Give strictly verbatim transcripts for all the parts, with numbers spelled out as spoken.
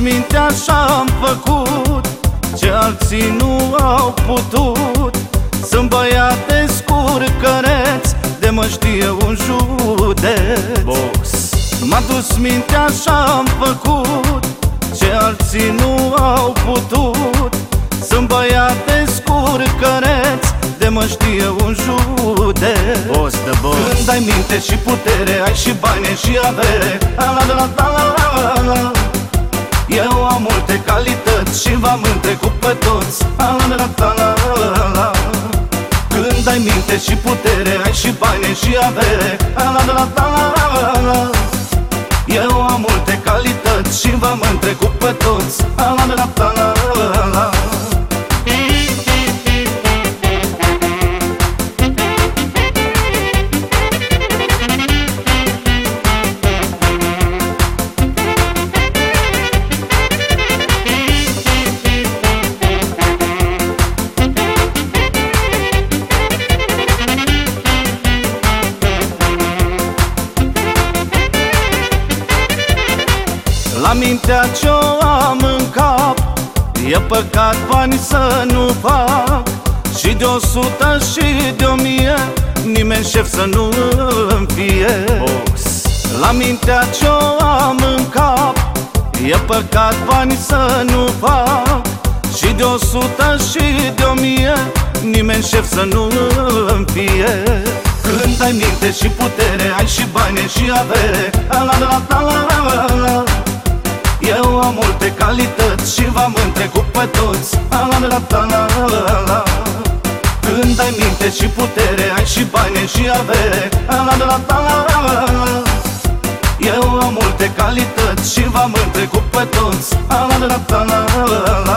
mintea și-am făcut ce alții nu au putut. Sunt băiat de scurcăreț, de mă știe un județ. Box. M-a dus mintea și-am făcut ce alții nu au putut. Sunt băiat de scurcăreț, de mă știe un județ. Boss the boss. Când ai minte și putere, ai și bani și avere. La la la la la la la. Eu am multe calități și v-am întrecut pe toți. La la la la la la. Când ai minte și putere, ai și bani și avere. La la la la la la. Eu am multe calități și v-am întrecut pe toți. La la la la la la. La mintea ce-o am în cap, e păcat bani să nu fac. Și de o sută și de o mie, nimeni șef să nu îmi fie. Boss. La mintea ce-o am în cap, e păcat bani să nu fac. Și de o sută și de o mie, nimeni șef să nu îmi fie. Când ai minte și putere, ai și bani și avere. La la la la la la la. Eu am multe calități și v-am întrecut pe toți. La la la la la la la. Când ai minte și putere, ai și bani și avere. La la la la la la la. Eu am multe calități și v-am întrecut pe toți. La la la la la la la.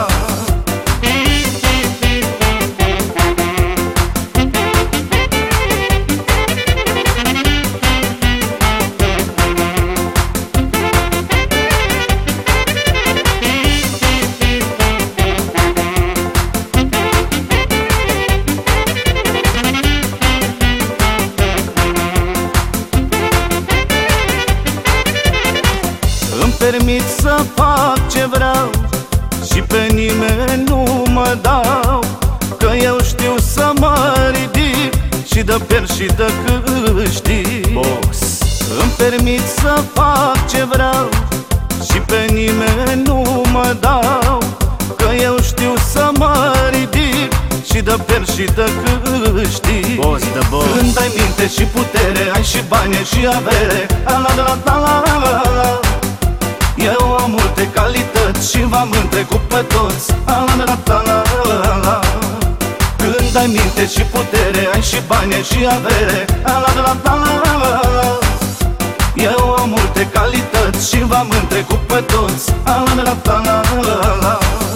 Îmi permit să fac ce vreau și pe nimeni nu mă dau. Că eu știu să mă ridic și de pierd și de câștig. Boss. Îmi permit să fac ce vreau și pe nimeni nu mă dau. Că eu știu să mă ridic și de pierd și de câștig. Boss the boss. Când ai minte și putere, ai și bani și avere. La la la la la la la. Eu am multe calități și v-am întrecut pe toți. La la la la la la la. Când ai minte și putere, ai și bani și avere. La la la la la la la. Eu am multe calități și v-am întrecut pe toți. La la la la la la.